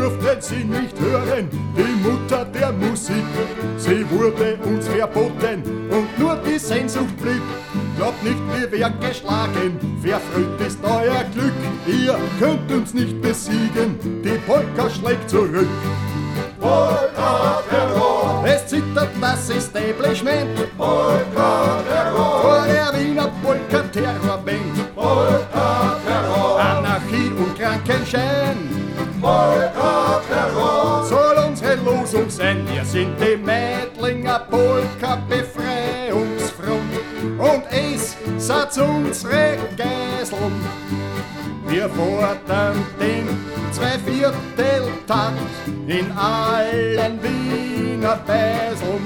durften sie nicht hören, die Mutter der Musik. Sie wurde uns verboten und nur die Sehnsucht blieb. Glaubt nicht, wir werden geschlagen, verfrüht ist euer Glück. Ihr könnt uns nicht besiegen, die Polka schlägt zurück. Polka-Terror, es zittert das Establishment. Polka-Terror, vor der Wiener Polka-Terror-Band. Polka-Terror, Anarchie und Krankenschein. Polka-Terror, soll unsere Losung sein. Wir sind die Meidlinger Polka-Befreiungsfront und es sind unsere Geiseln. Wir fordern den Zweivierteltakt in allen Wiener Beiseln.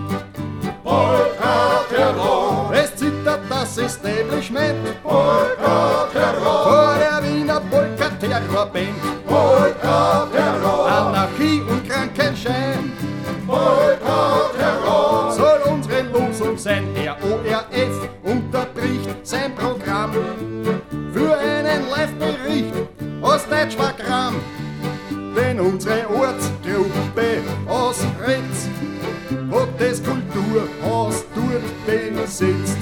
Polka-Terror, es zittert das Establishment. Polka-Terror, vor der Wiener Polka-Terror-Band. Polka-Terror, Anarchie und Krankenschein. Polka-Terror, soll unsere Losung sein. Der ORF unterbricht sein Programm für einen Live-Bericht aus Deutschwagram. Denn unsere Ortsgruppe aus Retz hat das Kulturhaus dort besetzt.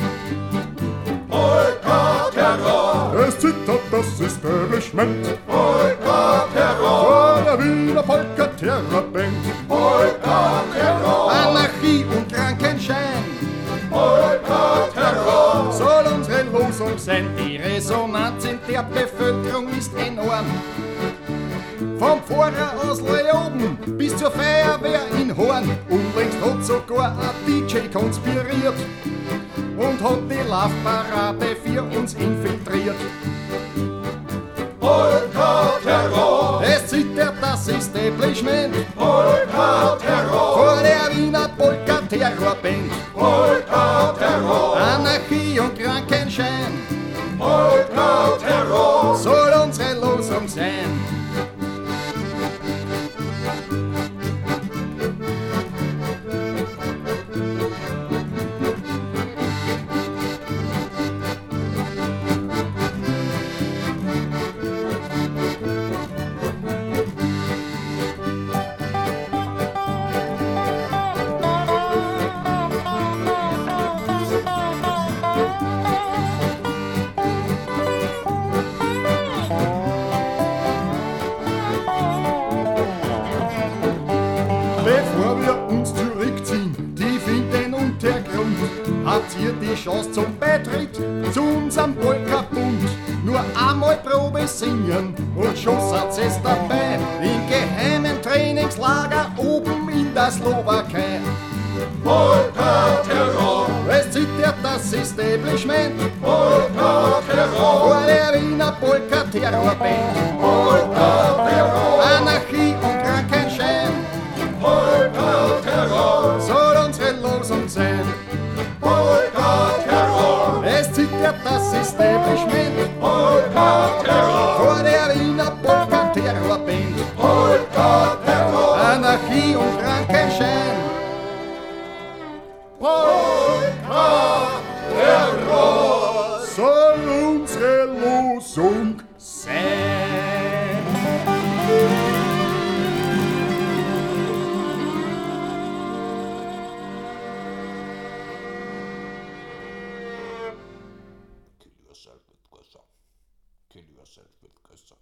Polka-Terror, es zittert das Establishment. Polka-Terror, vor der Wiener Polka-Terror-Band. Polka-Terror, Anarchie und Krankenschein. Polka-Terror, soll unsere Losung sein. Die Resonanz in der Bevölkerung ist enorm. Vom Pfarrer aus Leoben bis zur Feuerwehr in Horn. Unlängst hat sogar ein DJ konspiriert und hat die Laufparade für uns infiltriert. Polka-Terror, es zittert das Establishment. Polka-Terror, vor der Wiener Polka-Terror-Band. Polka-Terror, Anarchie und Krankenschein. Polka-Terror, soll unsere Losung sein. Bevor wir uns zurückziehen, tief in den Untergrund, habt ihr die Chance zum Beitritt zu unserem Polka-Bund. Nur einmal Probe singen und schon seid es dabei, im geheimen Trainingslager oben in der Slowakei. Polka-Terror, es zittert das Establishment. Polka-Terror, vor der Wiener Polka-Terror-Band. Polka-Terror, Anarchie und Krankenschein. Polka-Terror, soll unsere Losung sein. Polka-Terror, es zittert das Establishment. Polka-Terror, vor der Wiener Polka-Terror-Band. Polka-Terror, Anarchie und Krankenschein. Polka-Terror, soll unsere Losung sein. Kill yourself with Kassa.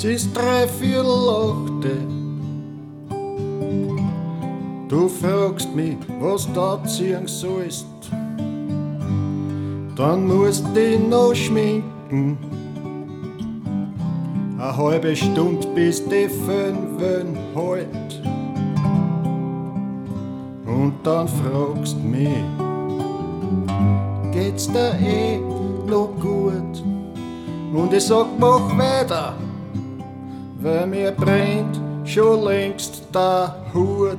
Es ist 7:45. Du fragst mich, was da ziehen sollst. Dann musst du dich noch schminken. Eine halbe Stunde bis die 5 halt. Und dann fragst du mich, geht's dir noch gut? Und ich sag, mach weiter, weil mir brennt schon längst der Hut.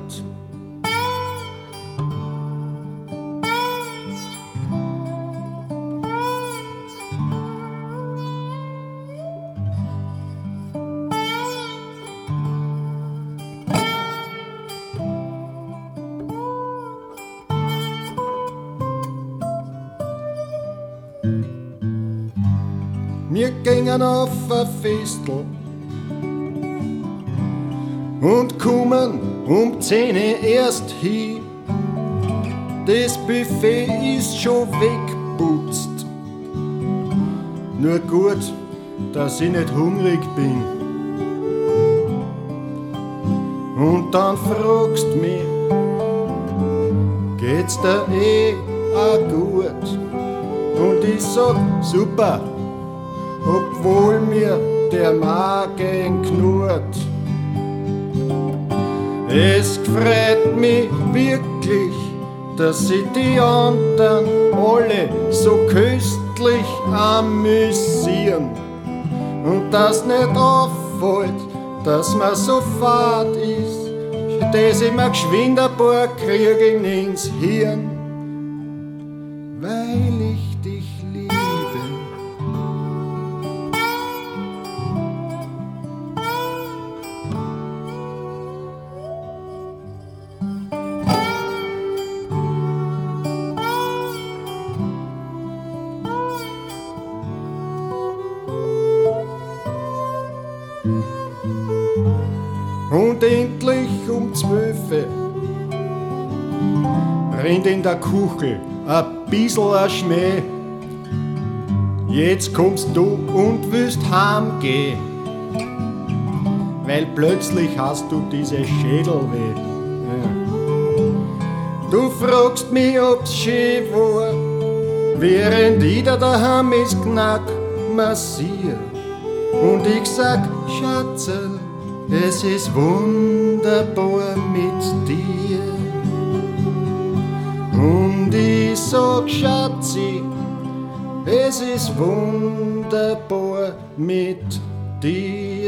Wir gingen auf ein Festel und kommen um 10 erst hin. Das Buffet ist schon weggeputzt. Nur gut, dass ich nicht hungrig bin. Und dann fragst mich, geht's dir auch gut? Und ich sag, super, obwohl mir der Magen knurrt. Es freut mich wirklich, dass sich die anderen alle so köstlich amüsieren und dass nicht auffällt, dass man so fad ist, dass ich mir geschwind ein paar kriegen ins Hirn, weil ich dich liebe. Und endlich um 12 brennt in der Küche ein bissl ein Schmäh. Jetzt kommst du und willst heimgehen, weil plötzlich hast du diese Schädelweh. Ja. Du fragst mich, ob's schön war, während ich da daheim ist Knack massier. Und ich sag, Schatzel, es ist wunderbar mit dir. Und ich sag, Schatzi, es ist wunderbar mit dir.